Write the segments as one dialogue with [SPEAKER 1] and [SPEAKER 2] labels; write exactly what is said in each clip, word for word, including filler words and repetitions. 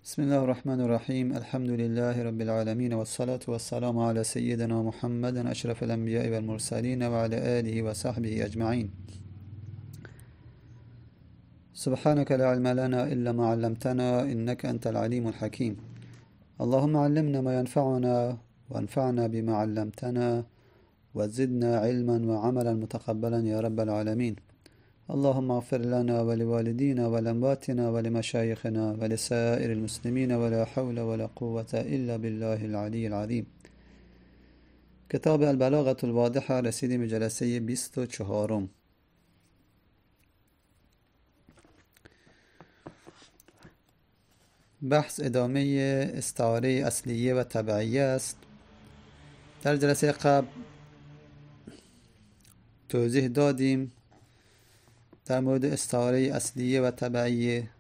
[SPEAKER 1] بسم الله الرحمن الرحيم. الحمد لله رب العالمين، والصلاة والسلام على سيدنا محمد أشرف الأنبياء والمرسلين وعلى آله وصحبه أجمعين. سبحانك لا علم لنا إلا ما علمتنا إنك أنت العليم الحكيم. اللهم علمنا ما ينفعنا وانفعنا بما علمتنا وزدنا علما وعملا متقبلا يا رب العالمين. اللهم اغفر لنا ولوالدينا ولأمواتنا ولمشايخنا ولسائر المسلمين ولا حول ولا قوة إلا بالله العلي العظيم. کتاب البلاغة الواضحة، رسیدیم به جلسه بیست و چهارم. بحث ادامه استعاره اصلیه و تبعیه است. در جلسه قبل توضیح دادیم در مورد استعاره اصلیه و تبعیه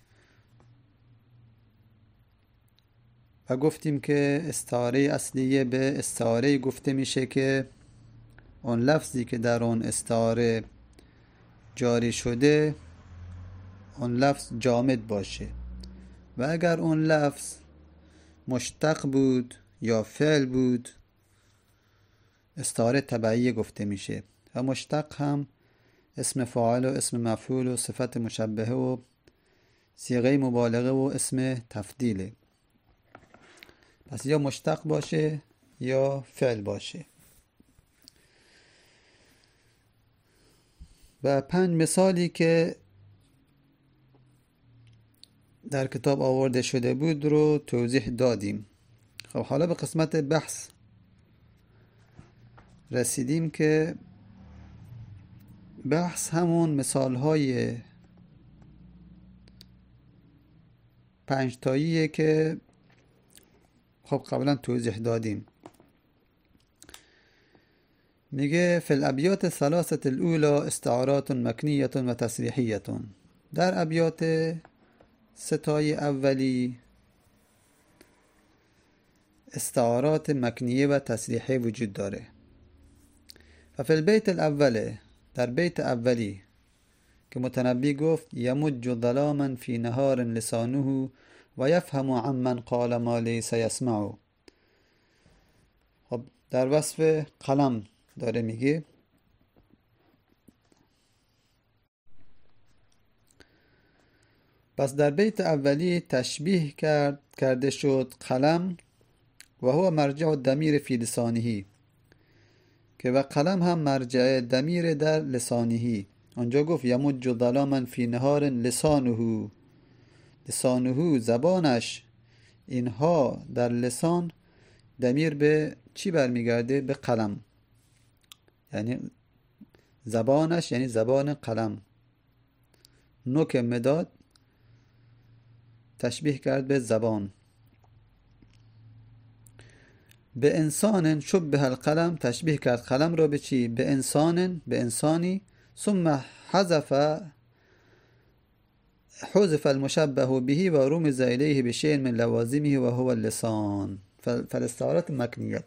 [SPEAKER 1] و گفتیم که استعاره اصلیه به استعاره گفته میشه که اون لفظی که در اون استعاره جاری شده اون لفظ جامد باشه و اگر اون لفظ مشتق بود یا فعل بود استعاره تبعیه گفته میشه و مشتق هم اسم فاعل و اسم مفعول و صفت مشبهه و صیغه مبالغه و اسم تفضیله. پس یا مشتق باشه یا فعل باشه. و پنج مثالی که در کتاب آورده شده بود رو توضیح دادیم. خب حالا به قسمت بحث رسیدیم که بحث همون مثال های پنج تاییه که خب قبلا توضیح دادیم. میگه فی الابیات ثلاثه الاولى استعارات مکنیه و تصریحیه. در ابیات ستای اولی استعارات مکنیه و تصریحیه وجود داره. و فی البیت الاوله، در بیت اولی که متنبی گفت یمج ظلاما فی نهار لسانه و یفهم عمن قال ما لیس یسمع. خب در وصف قلم داره میگه. پس در بیت اولی تشبیه کرد کرده شد قلم و هو مرجع الضمیر فی لسانه، که و قلم هم مرجع ضمیر در لسانه. آنجا گفت یمج ظلاما فی نهار لسانه، لسانه زبانش، اینها در لسان ضمیر به چی برمیگرده؟ به قلم. یعنی زبانش یعنی زبان قلم. نوک مداد تشبیه کرد به زبان. به انسان شبه القلم، تشبیه کرد قلم را به چی؟ به انسان، به انسانی. ثم حذف حذف المشبه به و رمز الیه بشیء من لوازمه و هو اللسان فالاستعارات مکنیه.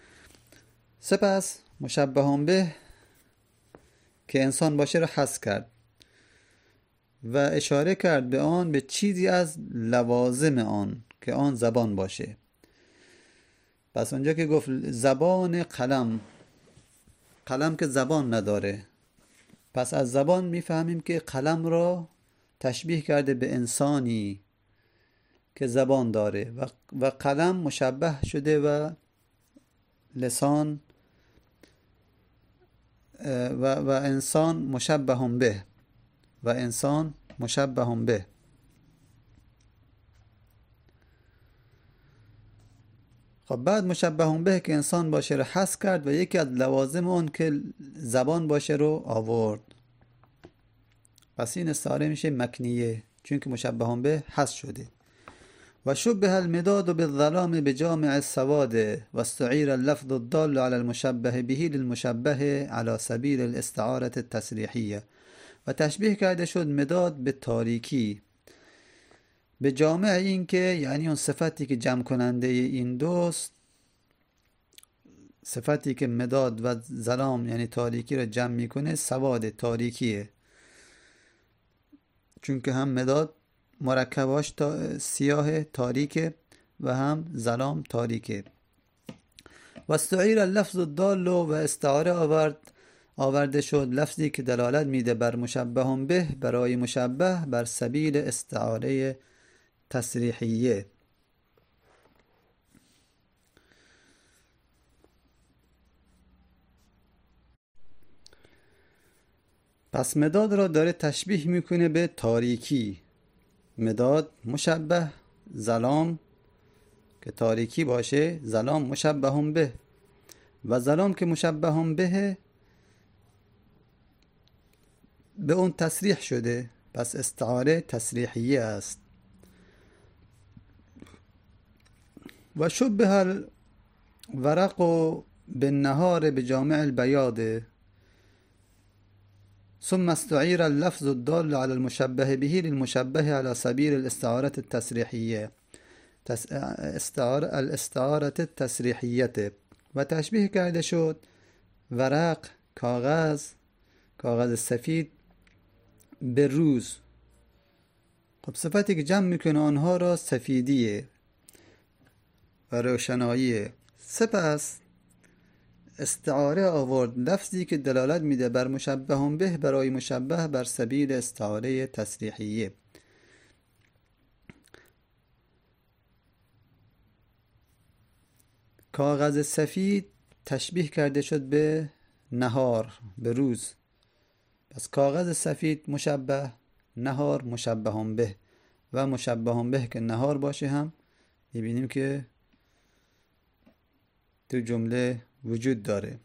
[SPEAKER 1] سپس مشبه به که انسان باشه را حذف کرد و اشاره کرد به آن به چیزی از لوازم آن که آن زبان باشه. پس اونجا که گفت زبان قلم، قلم که زبان نداره، پس از زبان میفهمیم که قلم را تشبیه کرده به انسانی که زبان داره و, و قلم مشبه شده و لسان و, و انسان مشبه به و انسان مشبه به. خب بعد مشبه به که انسان باشه رو حذف کرد و یکی از لوازم اون که زبان باشه رو آورد. پس این استعاره میشه مکنیه چون که مشبه به حذف شده. و شبه المداد بالظلام بجامع السواد و استعیر اللفظ الدال على المشبه به للمشبه على سبیل الاستعاره التصریحیه. و تشبیه کرده شد مداد به تاریکی به جامع، این که یعنی اون صفتی که جمع کننده این دوست، صفتی که مداد و ظلام یعنی تاریکی را جمع میکنه سواد تاریکیه، چون که هم مداد مرکباش تا سیاه تاریکه و هم ظلام تاریکه. و استعیر اللفظ الدال و استعاره آورد آورده شد لفظی که دلالت میده بر مشبه به برای مشبه بر سبیل استعاره تصریحیه. پس مداد را داره تشبیه میکنه به تاریکی. مداد مشبه، ظلام که تاریکی باشه ظلام مشبه به، و ظلام که مشبه به به اون تصریح شده، پس استعاره تصریحیه است. و شبه الورق بالنهار بجامع البياض ثم استعير اللفظ الدال على المشبه به للمشبه على سبيل الاستعارة التصريحية استعارة الاستعارة التصريحية. و تشبیه کرده شد ورق کاغذ کاغذ سفید به روز. خب صفتی که جمع میکنه آنها را سفیدیه و روشناییه. سپس استعاره آورد لفظی که دلالت میده بر مشبه به برای مشبه بر سبیل استعاره تصریحیه. کاغذ سفید تشبیه کرده شد به نهار، به روز. پس کاغذ سفید مشبه، نهار مشبه به، و مشبه به که نهار باشه هم میبینیم که تو جمله وجود داره.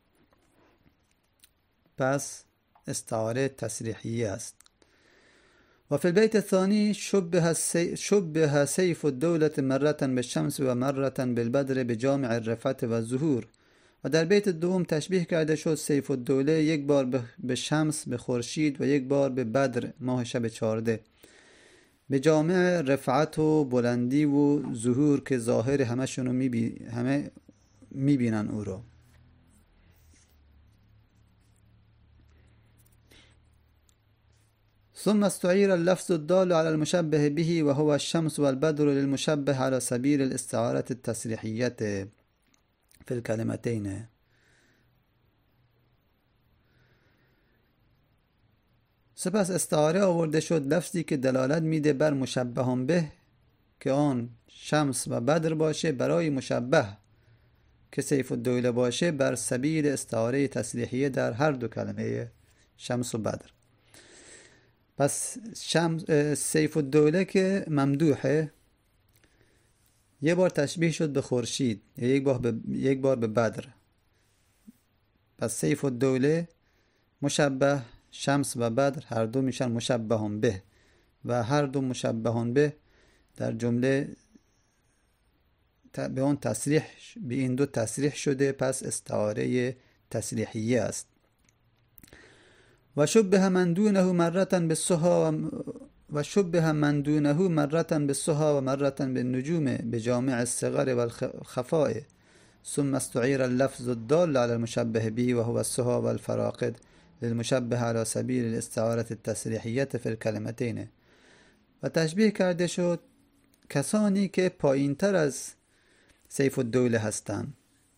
[SPEAKER 1] پس استعاره تصریحیه است. و فی البیت الثانی شبه شبه سیف الدولة مرة بالشمس و مرة بالبدر بجامع الرفعت و ظهور. و در بیت دوم تشبیه کرده شد سیف الدوله یک بار به شمس به خورشید و یک بار به بدر ماه شب چهارده، به جامع رفعت و بلندی و ظهور که ظاهر همشون رو میبی... همه میبینن او رو. ثم استعير اللفظ الدال على المشبه به وهو الشمس والبدر للمشبه على سبيل الاستعارة التصريحية في الكلمتين. سپس استعاره آورده شد لفظی که دلالت میده بر مشبه به که آن شمس و بدر باشه برای مشبه که سیف الدوله باشه بر سبیل استعاره تصریحیه در هر دو کلمه شمس و بدر. پس شمس سیف الدوله که ممدوحه یه بار تشبیه شد به خورشید، یک بار به یک بار به بدر. پس سیف الدوله مشبه، شمس و بدر هر دو میشن مشبه به، و هر دو مشبه به در جمله به اون تصریح به این دو تصریح شده، پس استعاره تصریحیه است. و شبه من دونه مرة بالسها و شبه من دونه مرة بالسها و مرة بالنجوم بجامع الصغر والخفاء ثم استعير اللفظ الدال على المشبه به وهو السها والفراقد للمشبه على سبيل الاستعارة التصريحية في الكلمتين. و تشبیه کرده شد کسانی که پایین تر از سیف الدوله هستند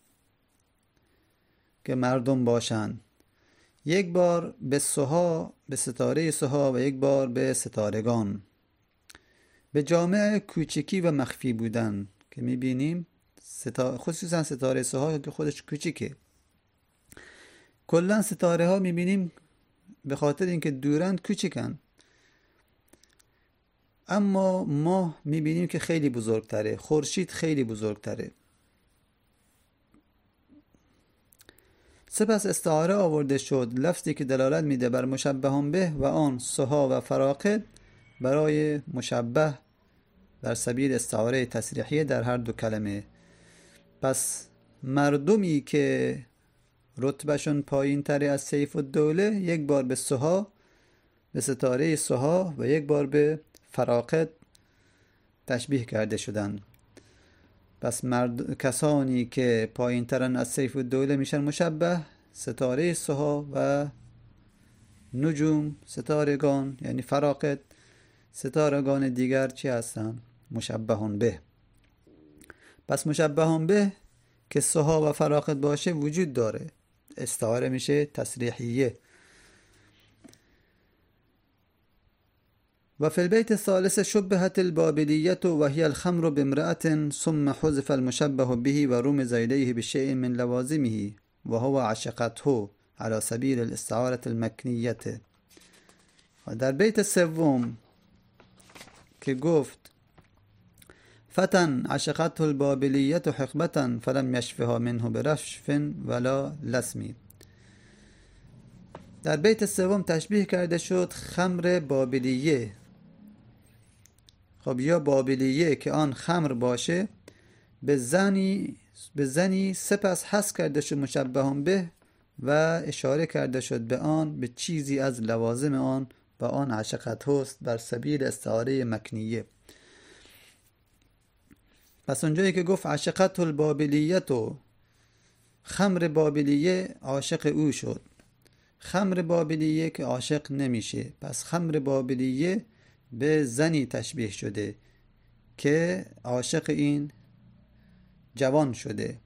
[SPEAKER 1] که مردم باشند، یک بار به سها به ستاره سها و یک بار به ستارگان، به جامع کوچکی و مخفی بودن که میبینیم ستا... خصوصا ستاره سها که خودش کوچیکه. کلا ستاره ها میبینیم به خاطر اینکه دورند کوچیکن، اما ماه میبینیم که خیلی بزرگتره، خورشید خیلی بزرگتره. سپس استعاره آورده شد لفظی که دلالت میده بر مشبه به و آن سها و فراقد برای مشبه در سبیل استعاره تصریحیه در هر دو کلمه. پس مردمی که رتبهشون پایین تری از سیف الدوله یک بار به سها به ستاره سها و یک بار به فراقد تشبیه کرده شدن. پس مرد... کسانی که پایین ترن از سیف الدوله میشن مشبه، ستاره سها و نجوم ستارگان یعنی فراقد ستارگان دیگر چی هستن؟ مشبهون به. پس مشبهون به که سها و فراقد باشه وجود داره، استعاره میشه تصریحیه. و فی البیت الثالث شبهت البابلیة و هی الخمر بامرأة ثم حذف المشبه به و رمز الیه بشیء من لوازمه و هو عشقته على سبیل الاستعارة المکنیة. و در بیت سوم که گفت فتن عشقته البابلیة حقبة فلم یشفها منه برشف ولا لسمی، در بیت سوم تشبیه کرده شد خمر بابلیه. خب یا بابلیه که آن خمر باشه به زنی به زنی سپس حذف کرده شد مشبهون به و اشاره کرده شد به آن به چیزی از لوازم آن و آن عشقت هست بر سبیل استعاره مکنیه. پس اونجایی که گفت عشقت البابلیه تو خمر بابلیه عاشق او شد، خمر بابلیه که عاشق نمیشه، پس خمر بابلیه به زنی تشبیه شده که عاشق این جوان شده.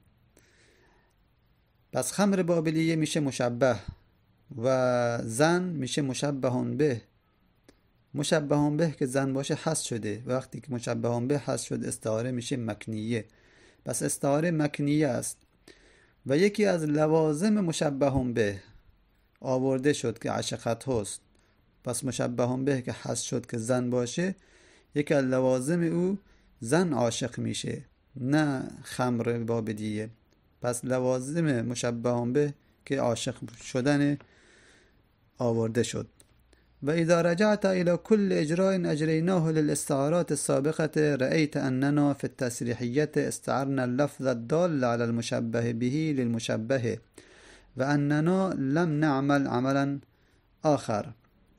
[SPEAKER 1] پس خمر بابلیه میشه مشبه و زن میشه مشبهون به. مشبهون به که زن باشه حذف شده، وقتی که مشبهون به حذف شد استعاره میشه مکنیه. پس استعاره مکنیه است و یکی از لوازم مشبهون به آورده شد که عشقت هست. پس مشبهون به که حذف شد که زن باشه، یکی از لوازم او زن عاشق میشه نه خمر بابلیه. پس لوازم مشبهون به که عاشق شدن آورده شد. و اذا رجعت الى كل اجراء اجريناه للاستعارات السابقه رأيت اننا في التسريحيه استعرنا اللفظ الدال على المشبه به للمشبه و اننا لم نعمل عملا آخر.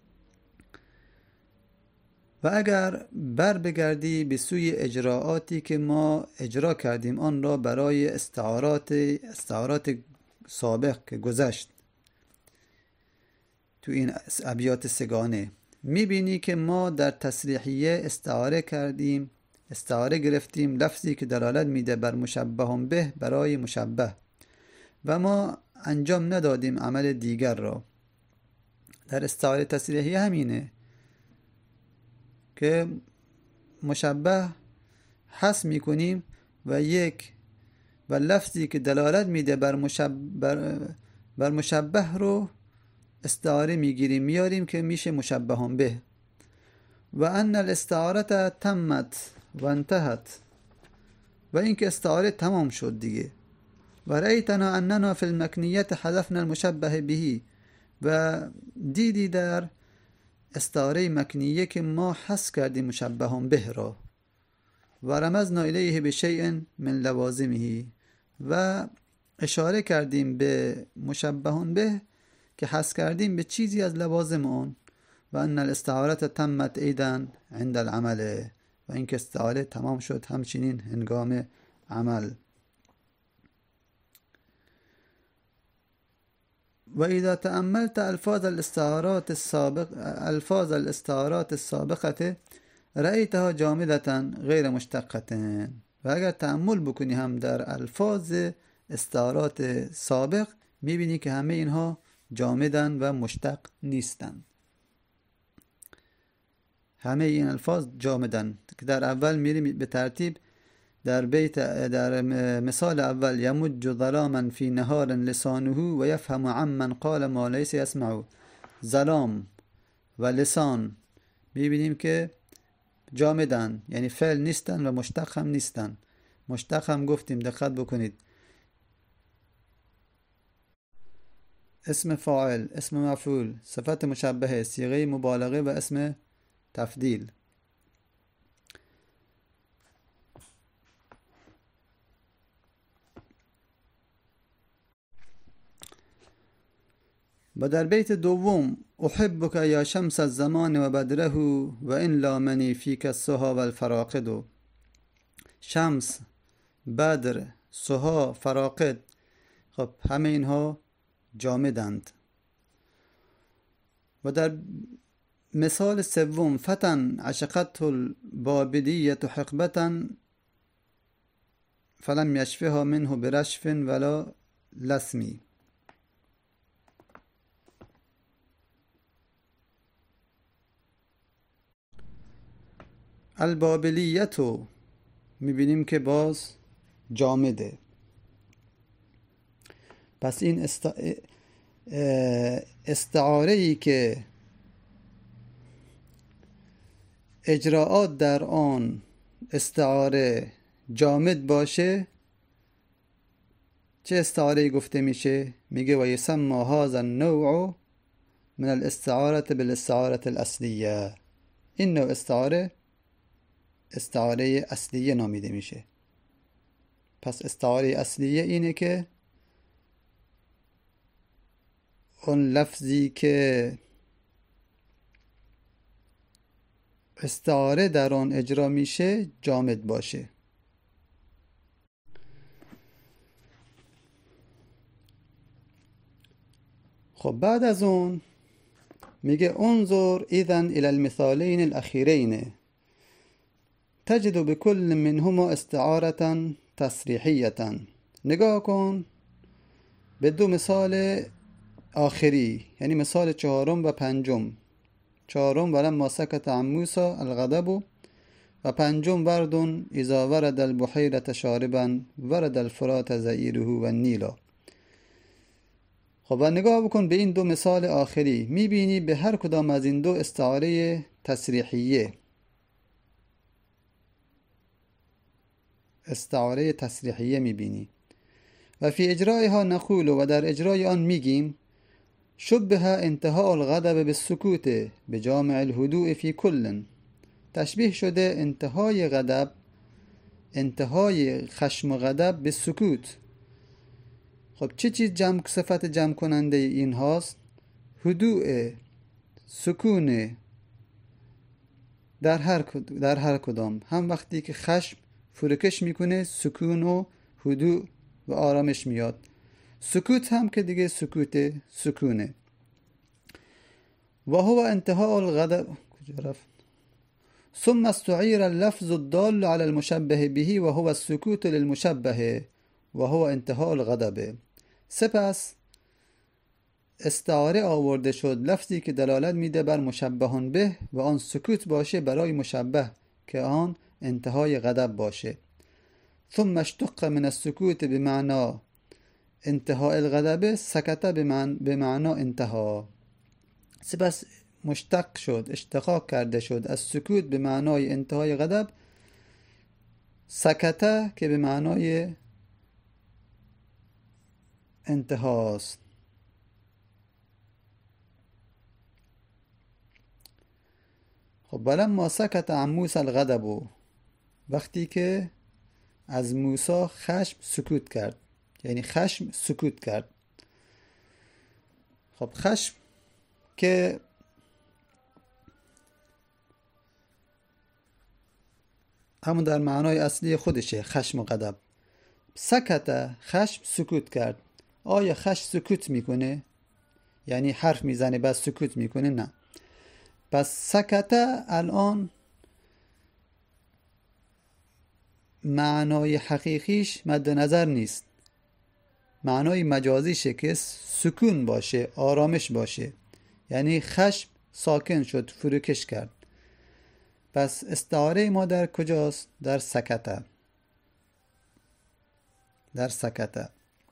[SPEAKER 1] و اگر بر بگردی به سوی اجراعاتی که ما اجرا کردیم آن را برای استعارات استعارات سابق که گذشت تو این ابیات سگانه، میبینی که ما در تصریحیه استعاره کردیم، استعاره گرفتیم لفظی که دلالت میده بر مشبهون به برای مشبه و ما انجام ندادیم عمل دیگر را. در استعاره تصریحیه همینه که مشبه حذف میکنیم و یک و لفظی که دلالت میده بر مشبه, بر, بر مشبه رو استعاره میگیریم میاریم که میشه مشبهون به. و ان الاستعاره تمت و انتهت، و اینکه استعاره تمام شد دیگه. و رأیتنا اننا فی المکنیت حذفنا المشبه به، و دیدی در استعاره مکنیه که ما حذف کردیم مشبهون به را. و رمزنا الیه بشیء من لوازمه، و اشاره کردیم به مشبهون به که حذف کردیم به چیزی از لوازم اون. و ان الاستعاره تمت ایضا عند العمل، و اینکه استعاره تمام شد همچنین هنگام عمل. و اذا تأملت الفاظ الاستعارات السابق الفاظ الاستعارات السابقه رأیتها جامدة غیر مشتقة، و اگر تأمل بکنی هم در الفاظ استعارات سابق میبینی که همه اینها جامدن و مشتق نیستن. همه این الفاظ جامدن که در اول میریم به ترتیب. در بیت در مثال اول یمج ظلاما فی نهار لسانه و یفهم عمن قال ما لیس یسمع، ظلام و لسان میبینیم که جامدن، یعنی فعل نیستن و مشتق هم نیستن. مشتق هم گفتیم دقت بکنید، اسم فاعل، اسم مفعول، صفت مشبهه، صیغه مبالغه و اسم تفضیل. و در بیت دوم احبک یا شمس الزمان و بدره و ان لامنی فیک السها و الفراقد. شمس، بدر، سها، فراقد، خب همه اینها جامدند. و در مثال سوم فتن عشقته البابلیة حقبة فلم یشفها منه برشف ولا لسمی. البابلیتو میبینیم که باز جامده. پس این است... استعاره ای که اجراعات در آن استعاره جامد باشه چه استعاره گفته میشه؟ میگه و یسمى هذا النوع من الاستعاره بالاستعاره الاصلیه. این نوع استعاره استعاره اصلیه نامیده میشه. پس استعاره اصلیه اینه که اون لفظی که استعاره در آن اجرا میشه جامد باشه. خب بعد از اون میگه انظر اذن الى المثالين الاخيرين تجد بكل منهما استعارة تصریحیة. نگاه کن به دو مثال آخری، یعنی مثال چهارم و پنجم. چهارم ولما سکت عن موسی الغضب و پنجم وردون اذا ورد البحیرة شاربا ورد الفرات زئیره و النیل. خب و نگاه بکن به این دو مثال آخری، میبینی به هر کدام از این دو استعاره تصریحیه استعاره تصریحیه میبینی. و فی اجرایها نقول و در اجرای آن میگیم شبه انتهاء الغضب بالسکوت بجامع الهدوء فی کل. تشبیه شده انتهای غضب، انتهای خشم و غضب به سکوت. خب چه چیز جمع صفت جمع کننده این هاست؟ هدوء، سکون در هر در هر کدام. هم وقتی که خشم فروکش میکنه سکون و هدوء و آرامش میاد. سکوت هم که دیگه سکوت سکونه. و هو انتهاء الغضب. کجا رفت؟ ثم استعير اللفظ الدال على المشبه به و هو السکوت للمشبه و هو انتهاء الغضب. سپس استعاره آورده شد لفظی که دلالت میده بر مشبهان به و آن سکوت باشه برای مشبه که آن انتهای غضب باشه. ثم اشتق من السکوت بمعنى انتهاء الغضب سکت بمعنى انتها. سپس مشتق شد، اشتقاق کرده شد از سکوت به معنای انتهای غضب، سکته که به معنای انتهاست. خب ولما سکت عن موسی الغضب، وقتی که از موسی خشم سکوت کرد، یعنی خشم سکوت کرد. خب خشم که همون در معنای اصلی خودشه، خشم و غضب. سکت، خشم سکوت کرد. آیا خشم سکوت میکنه؟ یعنی حرف میزنه بس سکوت میکنه؟ نه. پس سکت الان معنای حقیقیش مد نظر نیست. معنای مجازیشه که سکون باشه، آرامش باشه. یعنی خشم ساکن شد، فروکش کرد. پس استعاره ما در کجاست؟ در سکته. در سکته.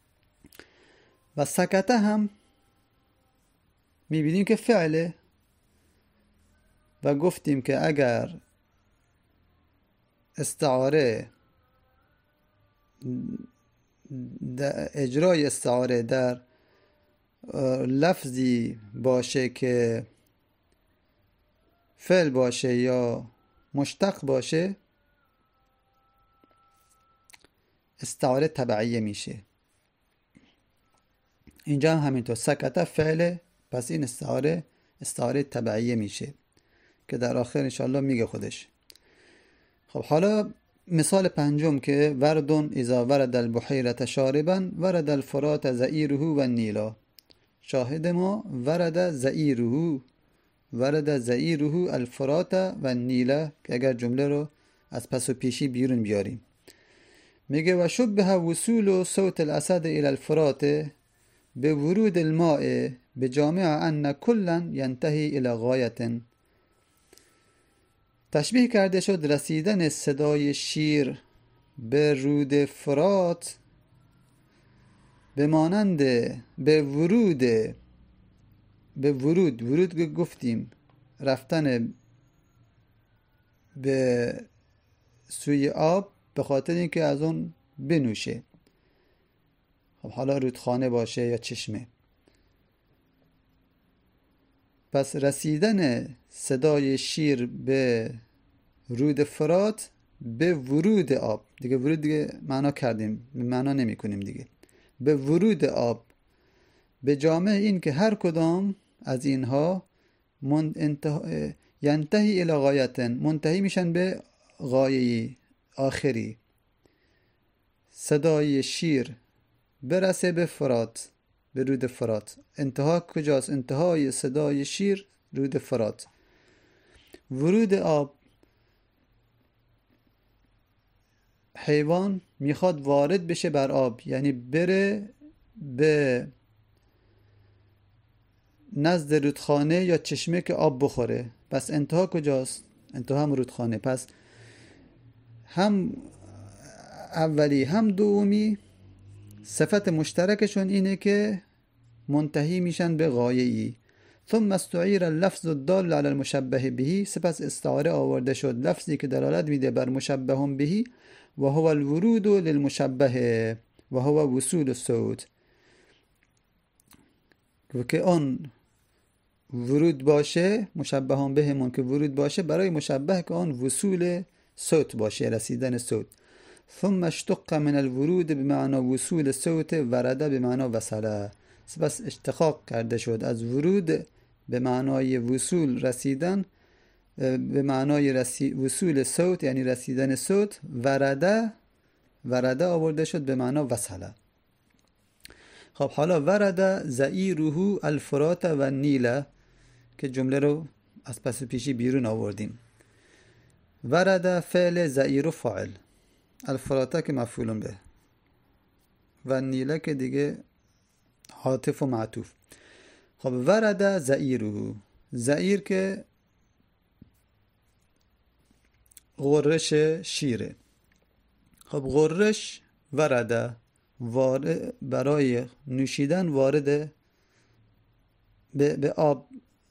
[SPEAKER 1] و سکته هم میبینیم که فعله و گفتیم که اگر استعاره اجرای استعاره در لفظی باشه که فعل باشه یا مشتق باشه استعاره تبعیه میشه. اینجا هم همینطور سکته فعله، پس این استعاره استعاره تبعیه میشه که در آخر انشاءالله میگه خودش. خب حالا مثال پنجم که وردون اذا ورد البحیرة شاربا ورد الفرات زئیره و النیل. شاهد ما ورد زئیره، ورد زئیره الفرات و نیله، که اگر جمله رو از پس و پیشی بیرون بیاریم میگه و شبه وصول صوت الاسد الى الفرات به ورود الماء بجامع ان کلا ینتهی الى غایت. تشبیه کرده شد رسیدن صدای شیر به رود فرات به مانند به ورود به ورود ورود که گفتیم رفتن به سوی آب به خاطر اینکه از اون بنوشه. خب حالا رودخانه باشه یا چشمه. پس رسیدن صدای شیر به رود فرات به ورود آب، دیگه ورود دیگه معنا کردیم، معنا نمی کنیم دیگه، به ورود آب به جامع این که هر کدام از اینها انتها... ینتهی الی غایت، منتهی میشن به غایه‌ای آخری. صدای شیر برسه به فرات، به رود فرات. انتها کجاست؟ انتهای صدای شیر رود فرات. ورود آب، حیوان میخواد وارد بشه بر آب، یعنی بره به نزد رودخانه یا چشمه که آب بخوره. پس انتها کجاست؟ انتها هم رودخانه. پس هم اولی هم دومی صفت مشترکشون اینه که منتهی میشن به غایه‌ای. ثم استعیر اللفظ الدال علی المشبه به، سپس استعاره آورده شد لفظی که دلالت میده بر مشبه به، و هو الورود للمشبه و هو وصول الصوت، و که آن ورود باشه، مشبه بهمون که ورود باشه برای مشبه که آن وصول صوت باشه، رسیدن صوت. ثم اشتق من الورود بمعنى وصول صوت ورده بمعنى وصله، سپس اشتقاق کرده شد از ورود به معنای وصول رسیدن، به معنای رسی... وصول صوت یعنی رسیدن صوت. ورده ورده آورده شد به معنی وصله. خب حالا ورده زئیره الفرات و نیله که جمله رو از پس پیشی بیرون آوردیم. ورده فعل، زئیر فاعل، الفراته که مفعول به، و نیله که دیگه عاطف و معطوف. خب ورده زئیره، زئیر که غرش شیره. خب غرش ورده، وارد برای نوشیدن، وارد به, به آب،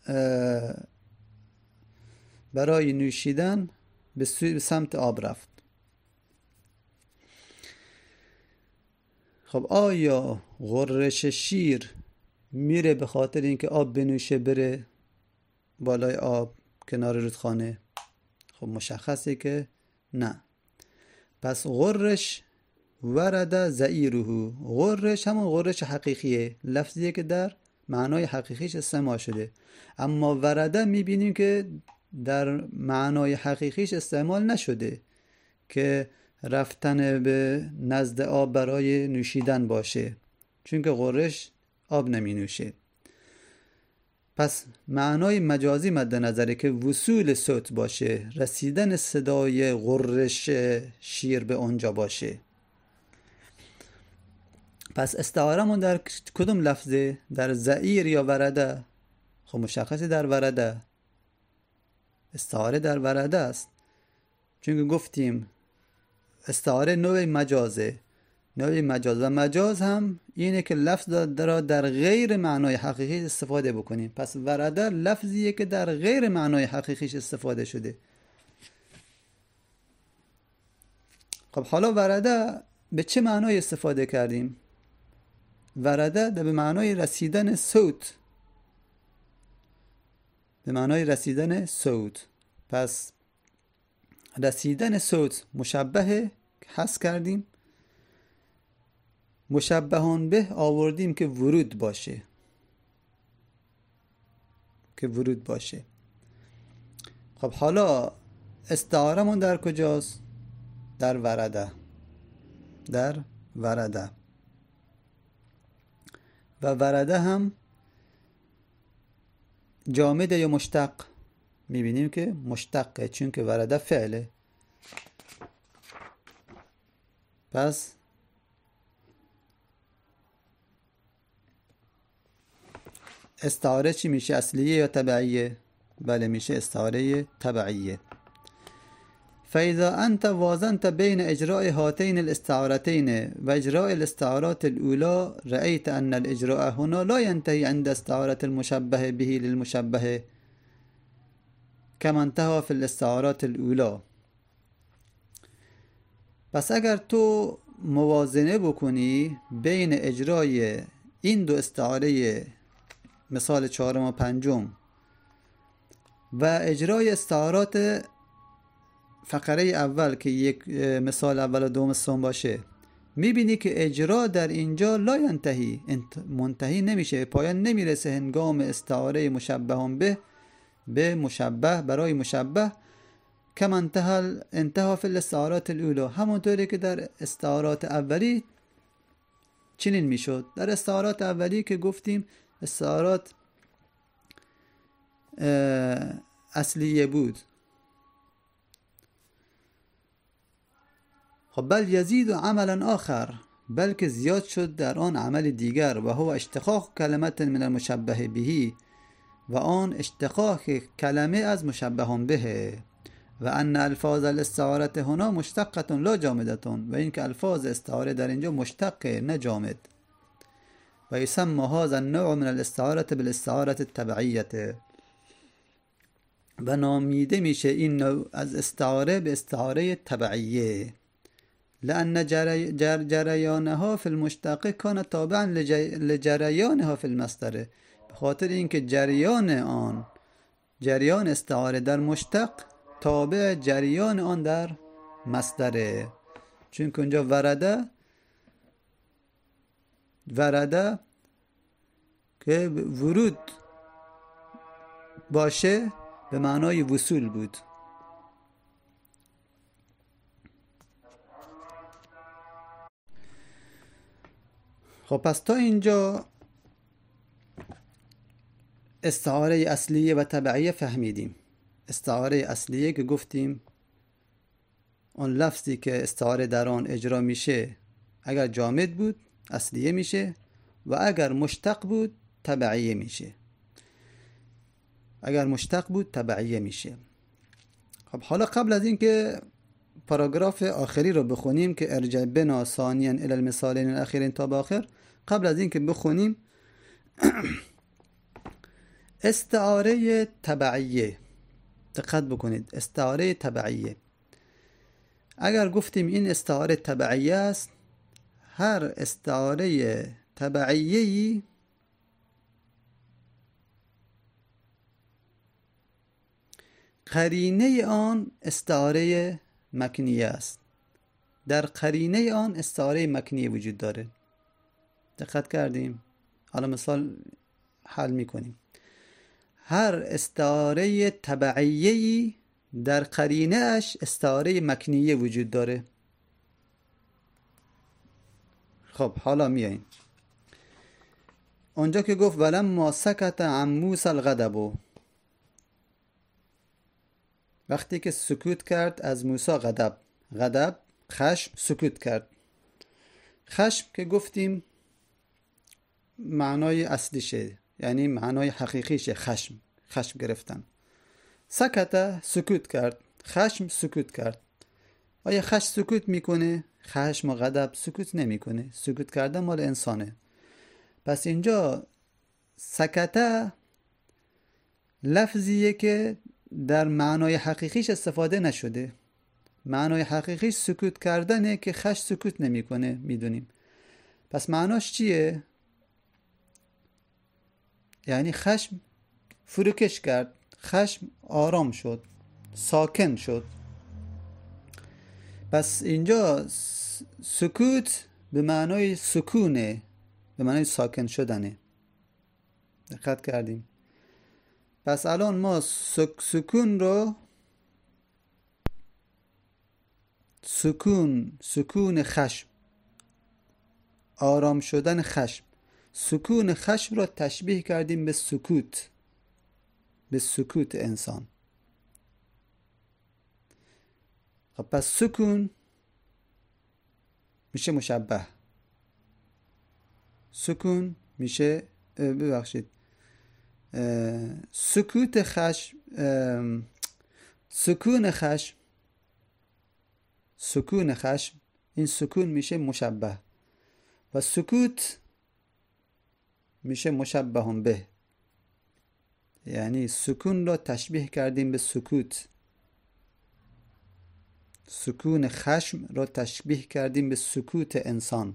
[SPEAKER 1] برای نوشیدن به سمت آب رفت. خب آیا غرش شیر میره به خاطر اینکه آب بنوشه بره بالای آب کنار رودخانه؟ خب مشخصه که نه. پس غرش ورده زئیره، غرش همون غرش حقیقیه، لفظیه که در معنای حقیقیش استعمال شده. اما ورده میبینیم که در معنای حقیقیش استعمال نشده که رفتن به نزد آب برای نوشیدن باشه، چون که غرش آب نمی نوشه. پس معنای مجازی مد نظره که وصول صوت باشه، رسیدن صدای غرش شیر به اونجا باشه. پس استعارمون در کدوم لفظه؟ در زئیر یا ورده؟ خب مشخصه در ورده، استعاره در ورده است، چون که گفتیم استعاره نوع مجازه، نوع مجاز، و مجاز هم اینه که لفظ را در غیر معنای حقیقی استفاده بکنیم. پس ورده لفظیه که در غیر معنای حقیقیش استفاده شده. خب حالا ورده به چه معنای استفاده کردیم؟ ورده به معنای رسیدن صوت، به معنای رسیدن صوت. پس رسیدن صوت مشبه حذف کردیم، مشبهان به آوردیم که ورود باشه، که ورود باشه. خب حالا استعارمون در کجاست؟ در ورده، در ورده. و ورده هم جامد یا مشتق؟ میبینیم که مشتقه، چون که ورده فعله. پس استعاره چی میشه؟ اصلیه یا تبعیه؟ بله میشه استعاره تبعیه. فإذا أنت وازنت بين إجراء هاتين الاستعارتين وإجراء الاستعارات الأولى رأيت أن الإجراء هنا لا ينتهي عند استعارة المشبه به للمشبه كما انتهى في الاستعارات الأولى. پس اگر تو موازنه بکنی بین اجرای این دو استعاره مثال چهارم و پنجم و اجرای استعارات فقره اول که یک مثال اول و دوم سوم باشه، میبینی که اجرا در اینجا لا ینتهی، منتهی نمیشه، پایان نمیرسه هنگام استعاره مشبه به به مشبه برای مشبه کما انتهى انتهى فی الاستعارات الاولی، همونطوری که در استعارات اولی چنین میشد. در استعارات اولی که گفتیم استعارات اصلیه بود. خب بل یزید عملا آخر، بلکه زیاد شد در آن عمل دیگر و هو اشتقاق کلمت من المشبه به، و آن اشتقاق کلمه از مشبه به، و ان الفاظ الاستعاره هنا مشتقه لا جامده، و اینکه الفاظ استعاره در اینجا مشتق نه جامد. و یسمى هذا النوع من الاستعاره بالاستعاره التبعیه، و نامیده میشه این نوع از استعاره به استعاره تبعیه. لأن جری جر جریانها فی المشتق کان تابعا لجریانها فی المصدر، به خاطر اینکه جریان آن جریان استعاره در مشتق تابع جریان آن در مصدره، چون که اونجا ورده ورده که ورود باشه به معنای وصول بود. خب پس تا اینجا استعاره اصلیه و تبعیه فهمیدیم. استعاره اصلیه که گفتیم اون لفظی که استعاره در آن اجرا میشه اگر جامد بود اصلیه میشه و اگر مشتق بود تبعیه میشه. اگر مشتق بود تبعیه میشه. خب حالا قبل از این که پاراگراف آخری رو بخونیم که ارجع بنا ثانیا الی المثالین الاخیرین تا به آخر، قبل از این که بخونیم استعاره تبعیه دقت بکنید. استعاره تبعیه اگر گفتیم این استعاره تبعیه است، هر استعاره تبعیه‌ای قرینه آن استعاره مکنیه است. در قرینه آن استعاره مکنیه وجود داره. دقت کردیم؟ حالا مثال حل میکنیم. هر استعاره تبعیه‌ای در قرینه اش استعاره مکنیه وجود داره. خب حالا میاییم اونجا که گفت ولما سکت عن موسی الغضب، وقتی که سکوت کرد از موسی غضب، غضب خشم، سکوت کرد. خشم که گفتیم معنای اصلیشه، یعنی معنای حقیقیشه خشم، خشم گرفتن. سکت سکوت کرد، خشم سکوت کرد. آیا خشم سکوت میکنه؟ خشم و غضب سکوت نمیکنه. سکوت کردن مال انسانه. پس اینجا سکته لفظیه که در معنای حقیقیش استفاده نشده. معنای حقیقیش سکوت کردنه که خشم سکوت نمیکنه، میدونیم. پس معناش چیه؟ یعنی خشم فروکش کرد، خشم آرام شد، ساکن شد. پس اینجا سکوت به معنای سکونه، به معنای ساکن شدنه. دقت کردیم؟ پس الان ما سک سکون رو سکون سکون خشم، آرام شدن خشم، سکون خشم رو تشبیه کردیم به سکوت. به سکوت انسان. خب پس سکون میشه مشبه، سکون میشه ببخشید سکوت خشم، سکون خشم، سکون خشم، این سکون میشه مشبه و سکوت میشه مشبه هم به. یعنی سکون را تشبیه کردیم به سکوت، سکون خشم را تشبیه کردیم به سکوت انسان.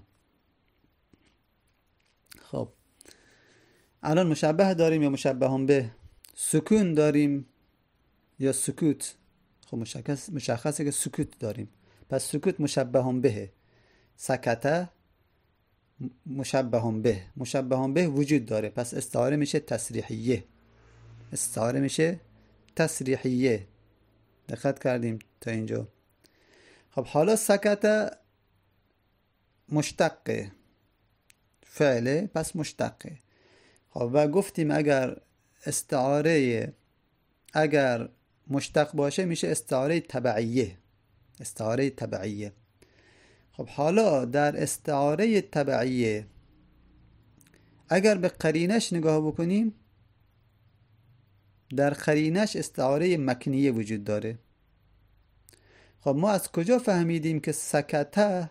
[SPEAKER 1] خب الان مشبه داریم یا مشبه هم به؟ سکون داریم یا سکوت؟ خب مشخص مشخصه که سکوت داریم، پس سکوت مشبه هم به. سکته مشبه هم به، مشبه هم به وجود داره، پس استعاره میشه تصریحیه، استعاره میشه تصریحیه. دقت کردیم تا اینجا؟ خب حالا سکته مشتقه، فعله پس مشتقه. خب و گفتیم اگر استعاره اگر مشتق باشه میشه استعاره تبعیه، استعاره تبعیه. خب حالا در استعاره تبعیه اگر به قرینش نگاه بکنیم، در قرینش استعاره مکنیه وجود داره. خب ما از کجا فهمیدیم که سکته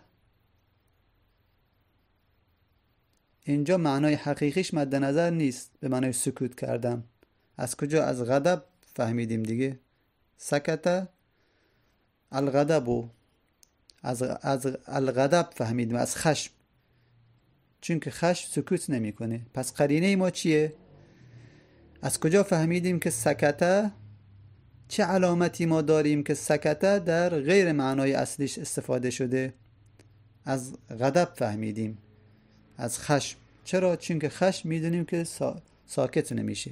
[SPEAKER 1] اینجا معنای حقیقیش مد نظر نیست، به معنای سکوت کردن؟ از کجا؟ از غضب فهمیدیم دیگه. سکته الغضب، از از الغضب فهمیدیم، از خشم، چون که خشم سکوت نمیکنه. پس قرینه ما چیه؟ از کجا فهمیدیم که سکته؟ چه علامتی ما داریم که سکته در غیر معنای اصلیش استفاده شده؟ از غضب فهمیدیم، از خشم. چرا؟ چون که خشم میدونیم که سا... ساکت نمیشه.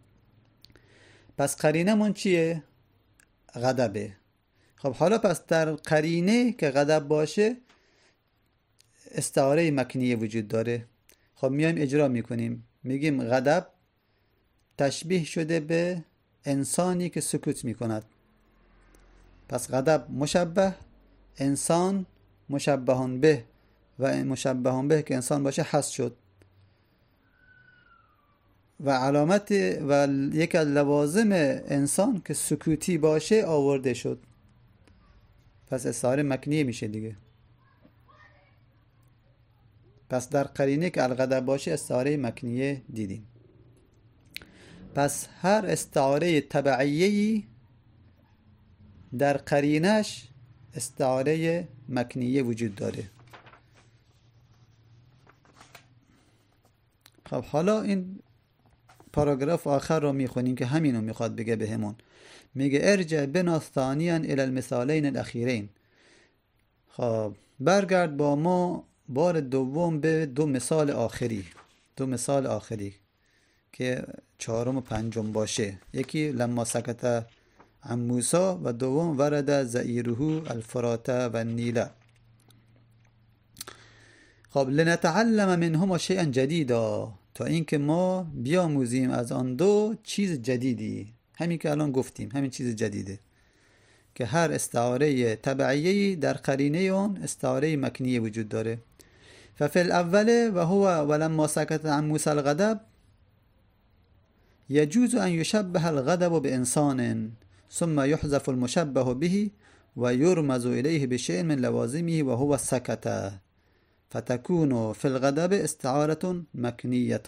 [SPEAKER 1] پس قرینه من چیه؟ غضبه. خب حالا پس در قرینه که غضب باشه استعاره مکنیه وجود داره. خب میایم اجرا میکنیم، میگیم غضب تشبیه شده به انسانی که سکوت میکند. پس غضب مشبه، انسان مشبهان به، و مشبهان به که انسان باشه حذف شد و علامت و یک از لوازم انسان که سکوتی باشه آورده شد. پس استعاره مکنیه میشه دیگه. پس در قرینه که الغضب باشه استعاره مکنیه دیدیم. پس هر استعاره تبعیه‌ای در قرینش استعاره مکنیه وجود داره. خب حالا این پاراگراف آخر رو میخونیم که همینو میخواد بگه بهمون. میگه ارجع بنا ثانیاً الی المثالین الاخیرین. خب برگرد با ما بار دوم به دو مثال آخری، دو مثال آخری که چهارم و پنجم باشه. یکی لما سکت عن موسی و دوم ورد زئیره الفرات و النیل. خب لنتعلم منهما شیئا جدیدا، تا اینکه ما بیاموزیم از آن دو چیز جدیدی. همین که الان گفتیم همین چیز جدیده که هر استعاره تبعیه‌ای در قرینه اون استعاره مکنیه وجود داره. ففي الاول و هو ولما سکت عن موسی الغضب يجوز ان يشبه الغضب بانسان ثم يحذف المشبه به ويرمز اليه بشيء من لوازمه وهو السكت فتكون في الغضب استعاره مکنیه.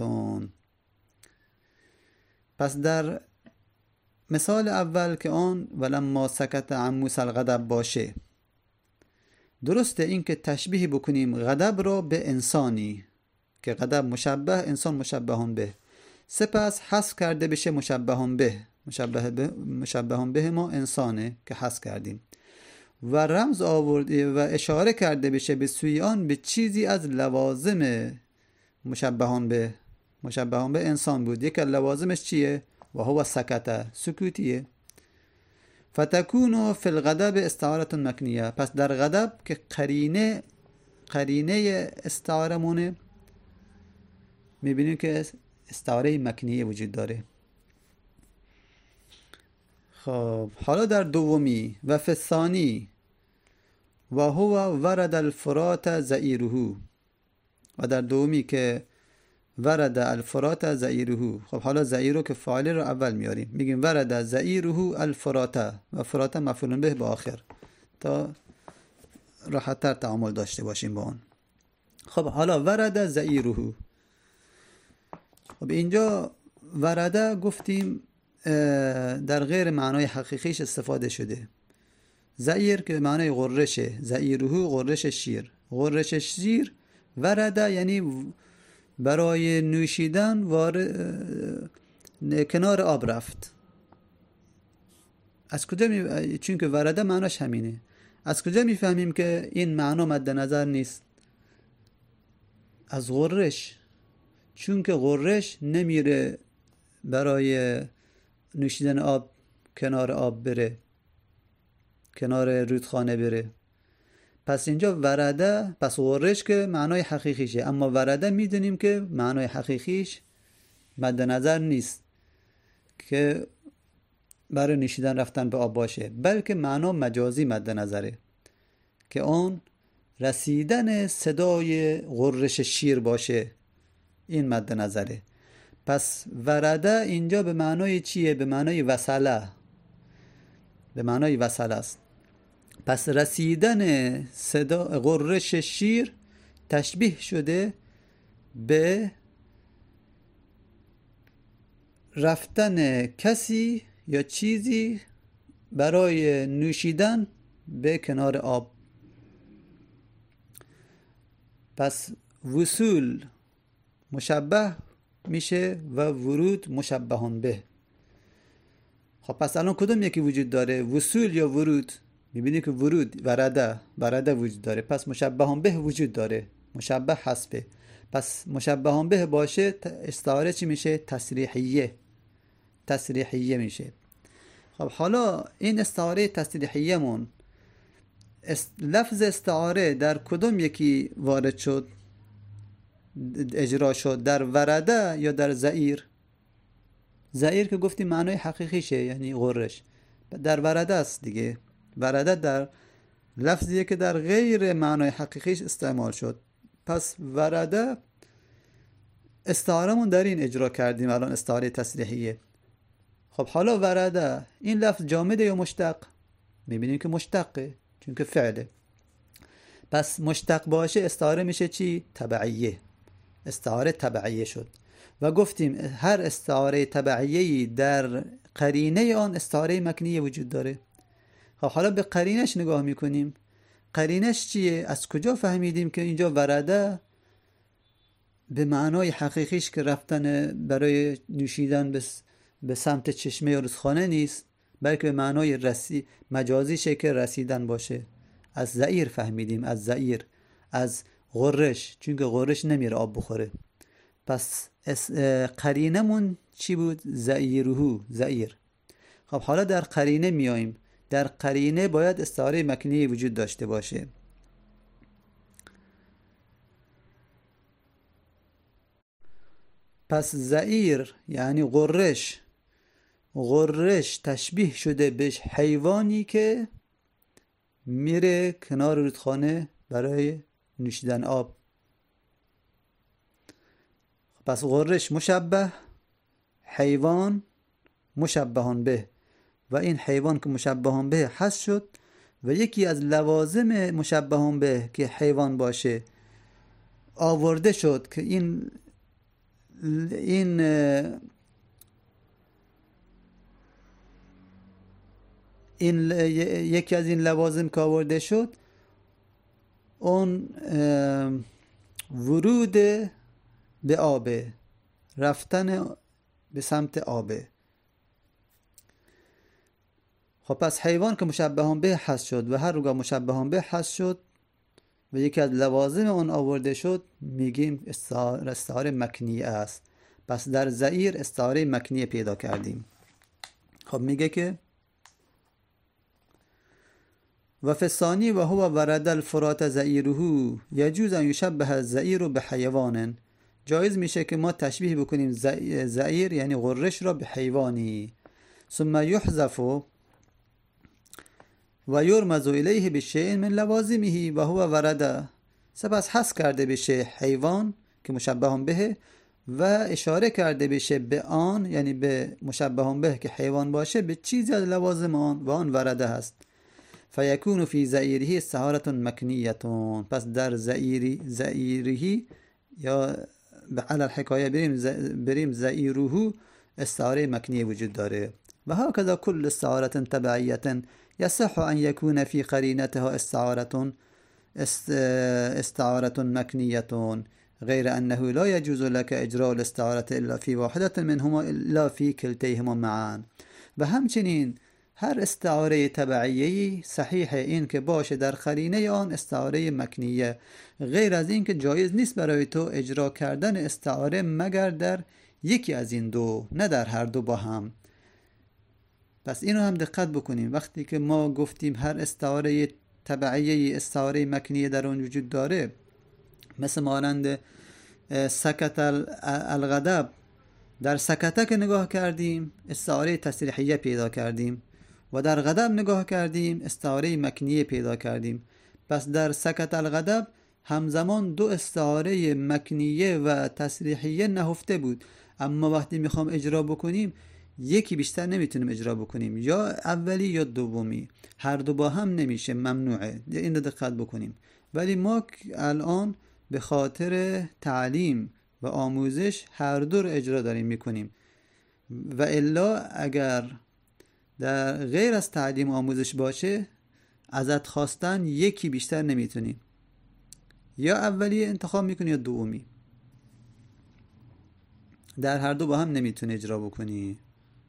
[SPEAKER 1] پس در مثال اول که آن ولما سکت عن موسی الغضب باشه، درسته این که تشبیه بکنیم غضب را به انسانی که غضب مشبه، انسان مشبهان به، سپس حذف کرده بشه مشبهان به، مشبه به مشبهان به ما انسانه که حذف کردیم و رمز آورده و اشاره کرده بشه به سوی آن به چیزی از لوازم مشبهان به، مشبهان به انسان بود. یک از لوازمش چیه؟ و هو سکته، سکوتیه. فتکونو فی الغضب استعاره مکنیه. پس در غضب که قرینه قرینه استعاره مونه، میبینیم که استعاره مکنیه وجود داره. خب حالا در دومی و فثانی و هو ورد الفرات زئیره، و در دومی که ورد الفرات زئیره. خب حالا زئیرو که فاعل رو اول میاریم، میگیم ورد زئیره الفرات، و فرات مفعول به به آخر تا راحت‌تر تعامل داشته باشیم با اون. خب حالا ورد زئیره. خب اینجا ورده گفتیم در غیر معنای حقیقیش استفاده شده. زئیر که معنای غرشه، زئیره غرش شیر. غرش شیر ورده یعنی برای نوشیدن وار... کنار آب رفت. از کجا می... چون که ورده معناش همینه، از کجا میفهمیم که این معنا مد نظر نیست؟ از غرش، چون که غرش نمیره برای نوشیدن آب کنار آب بره، کنار رودخانه بره. پس اینجا ورده، پس غرش که معنای حقیقیشه، اما ورده میدونیم که معنای حقیقیش مد نظر نیست که برای نوشیدن رفتن به آب باشه، بلکه معنا مجازی مد نظره که اون رسیدن صدای غرش شیر باشه. این مد نظره. پس ورده اینجا به معنای چیه؟ به معنای وصله، به معنای وصله است. پس رسیدن صدا غرش شیر تشبیه شده به رفتن کسی یا چیزی برای نوشیدن به کنار آب. پس وصول مشبه میشه و ورود مشبهان به. خب پس الان کدوم یکی وجود داره؟ وصول یا ورود؟ میبینی که ورود ورده ورده وجود داره، پس مشبهان به وجود داره، مشبه حسبه. پس مشبهان به باشه استعاره چی میشه؟ تصریحیه، تصریحیه میشه. خب حالا این استعاره تصریحیه مون است... لفظ استعاره در کدوم یکی وارد شد، اجرا شد؟ در ورده یا در زئیر؟ زئیر که گفتیم معنای حقیقیشه یعنی غرش، در ورده است دیگه. ورده در لفظیه که در غیر معنای حقیقیش استعمال شد. پس ورده استعارمون در این اجرا کردیم الان، استعاره تصریحیه. خب حالا ورده این لفظ جامده یا مشتق؟ میبینیم که مشتقه چون که فعله. پس مشتق باشه استعاره میشه چی؟ تبعیه. استعاره تبعیه شد و گفتیم هر استعاره تبعیه‌ای در قرینه آن استعاره مکنیه وجود داره. خب حالا به قرینش نگاه میکنیم. قرینش چیه؟ از کجا فهمیدیم که اینجا ورده به معنای حقیقیش که رفتن برای نوشیدن به سمت چشمه یا رودخانه نیست، بلکه به معنای رسی مجازیشه که رسیدن باشه. از زئیر فهمیدیم، از زئیر، از غرش، چون که غرش نمیره آب بخوره. پس قرینمون چی بود؟ زئیره، زئیر. خب حالا در قرینه میاییم. در قرینه باید استعاره مکنی وجود داشته باشه. پس زئیر یعنی غرش، غرش تشبیه شده به حیوانی که میره کنار رودخانه برای نوشیدن آب. پس غرش مشبه، حیوان مشبهان به، و این حیوان که مشبهان به حذف شد و یکی از لوازم مشبهان به که حیوان باشه آورده شد که این این این یکی از این لوازم که آورده شد اون ورود به آبه، رفتن به سمت آبه. خب پس حیوان که مشبهان به حذف شد و هر روگاه مشبهان به حذف شد و یکی از لوازم اون آورده شد، میگیم استعاره مکنیه است. پس در زئیر استعاره مکنیه پیدا کردیم. خب میگه که و فثانی و هو ورد الفرات زئیره یجوز ان یشبه الزئیر به حیوان. جایز میشه که ما تشبیه بکنیم زئیر یعنی غرش را به حیوانی. ثم یحذف و یرمز الیه بشیء من لوازمه و هو ورده. سپس حس کرده بشه حیوان که مشبه به و اشاره کرده بشه به آن، یعنی به مشبه به که حیوان باشه، به چیزی از لوازم آن و آن ورده هست. فیکون فی زئیره استعاره مکنیه. پس در زئیری زئیره یا به علی الحکایه بریم بریم زئیره استعاره مکنیه وجود داره. و هكذا كل استعاره تبعیه یصح ان یکون فی قرینتها استعاره استعاره مکنیه غیر انه لا يجوز لك اجراء الاستعاره الا في واحده منهما الا في كلتيهما معا. و همچنین هر استعاره تبعیه‌ای صحیح این که باشه در قرینه آن استعاره مکنیه، غیر از این که جایز نیست برای تو اجرا کردن استعاره مگر در یکی از این دو، نه در هر دو با هم. پس اینو هم دقت بکنیم. وقتی که ما گفتیم هر استعاره تبعیه‌ای استعاره مکنیه در اون وجود داره، مثل مانند سکت الغضب، در سکته که نگاه کردیم استعاره تصریحیه پیدا کردیم و در غضب نگاه کردیم استعاره مکنیه پیدا کردیم. پس در سکت الغضب همزمان دو استعاره مکنیه و تصریحیه نهفته بود، اما وقتی میخوام اجرا بکنیم یکی بیشتر نمیتونیم اجرا بکنیم، یا اولی یا دومی، هر دو با هم نمیشه، ممنوعه. این رو دقت بکنیم. ولی ما الان به خاطر تعلیم و آموزش هر دو رو اجرا داریم میکنیم، و الا اگر در غیر از تعلیم و آموزش باشه ازت خواستن یکی بیشتر نمیتونیم، یا اولی انتخاب میکنی یا دومی، در هر دو با هم نمیتونی اجرا بکنی.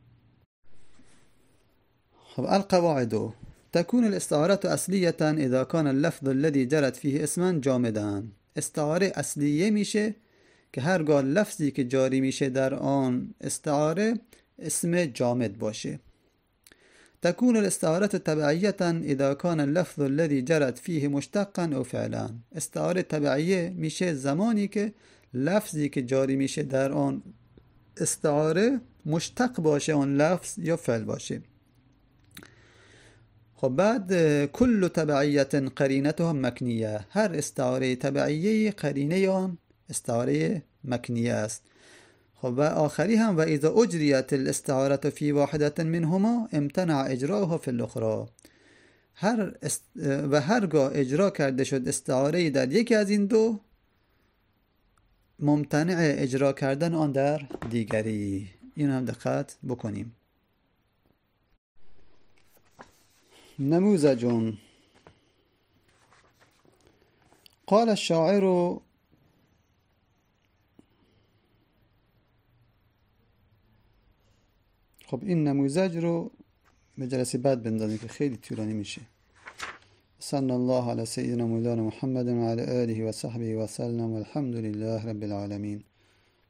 [SPEAKER 1] خب القواعد: تكون الاستعارة أصلية إذا كان اللفظ الذي جرت فيه اسما جامدا. استعاره اصلیه میشه که هرگاه لفظی که جاری میشه در آن استعاره اسم جامد باشه. تكون الاستعارة تبعية إذا كان اللفظ الذي جرت فيه مشتقا أو فعلا. استعاره تبعیه میشه زمانی که لفظی که جاری میشه در آن استعاره مشتق باشه، آن لفظ یا فعل باشه. خب بعد کل تبعیه قرینتها مکنیه. هر استعاره تبعیه قرینه آن استعاره مکنیه است. خب و آخری هم و اذا اجریت الاستعاره فی واحده منهما امتنع اجراها فی الاخرى. هر است و هرگاه اجرا کرده شد استعاره در یکی از این دو، ممتنع اجرا کردن آن در دیگری. این هم دقت بکنیم. نموذج: قال الشاعر خب این نموذج رو به جلسه بعد بندازیم که خیلی طولانی میشه. صلی الله علی سیدنا مولانا محمد و علی آله و صحبه و سلم والحمد لله رب العالمین.